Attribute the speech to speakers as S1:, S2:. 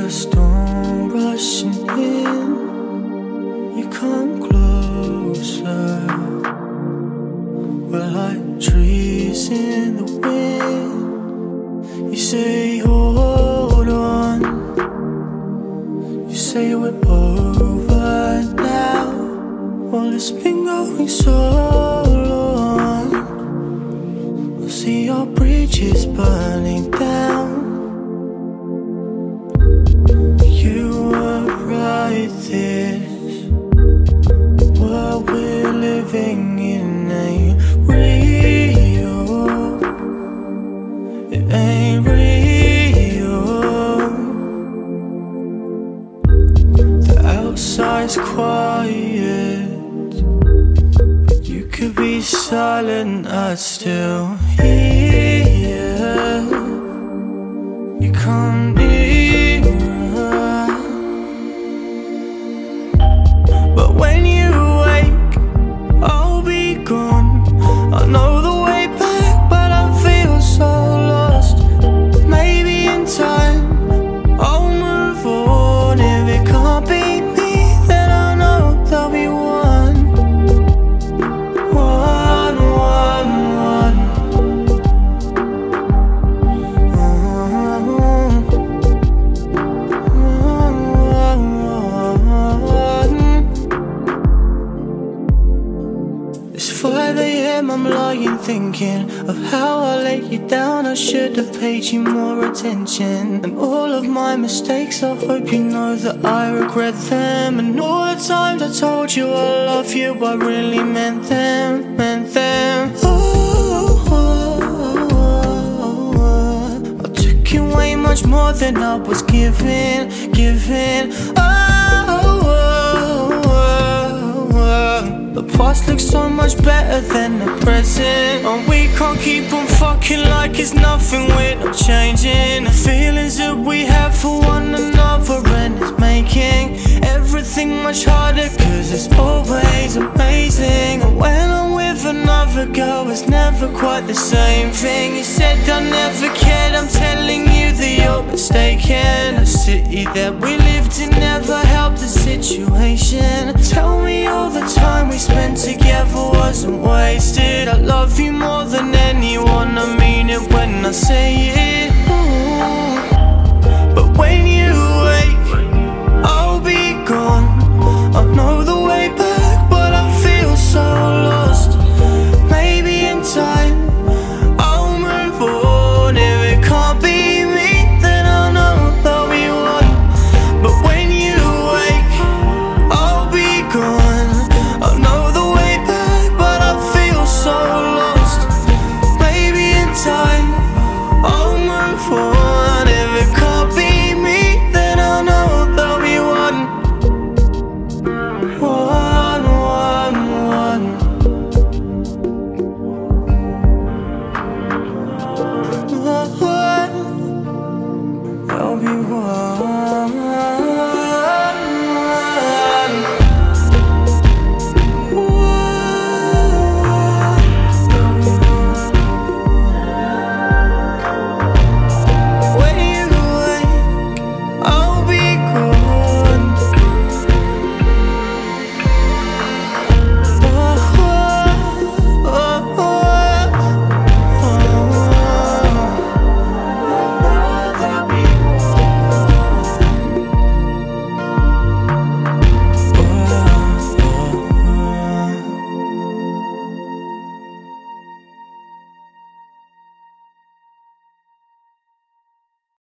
S1: the storm rushing in, you come closer. We're like trees in the wind. You say hold on, you say we're over now. Well, it's been going so long. We'll see our bridges burning down. You were right, this world we're living in ain't real. It ain't real. The outside's quiet, but you could be silent, I'd still hear you come nearer. But when you wake, I'll be gone. I know the way back, but I feel so lost. Maybe in time I'll move on. If it can't be me, then I know there'll be one. It's 5 AM, I'm lying thinking of how I let you down. I should have paid you more attention. And all of my mistakes, I hope you know that I regret them. And all the times I told you I love you, I really meant them, meant them. I took you way much more than I was giving. The past looks so much better than the present, and we can't keep on fucking like it's nothing. We're not changing. The feelings that we have for one another, and it's making everything much harder, cause it's always amazing. And when I'm with another girl, it's never quite the same thing. You said I never cared, I'm telling you that you're mistaken. The city that we lived in never helped the situation. Tell me all the time we spent together wasn't wasted. I love you more than anyone, I mean it when I say it. But when you wake, I'll be gone. I know the way back, but I feel so lost. Maybe in time I'll move on. If it can't be me, then I know there'll be one. But when you wake, I'll be gone. I know the way back, but I feel so lost. Maybe in time I'll move on.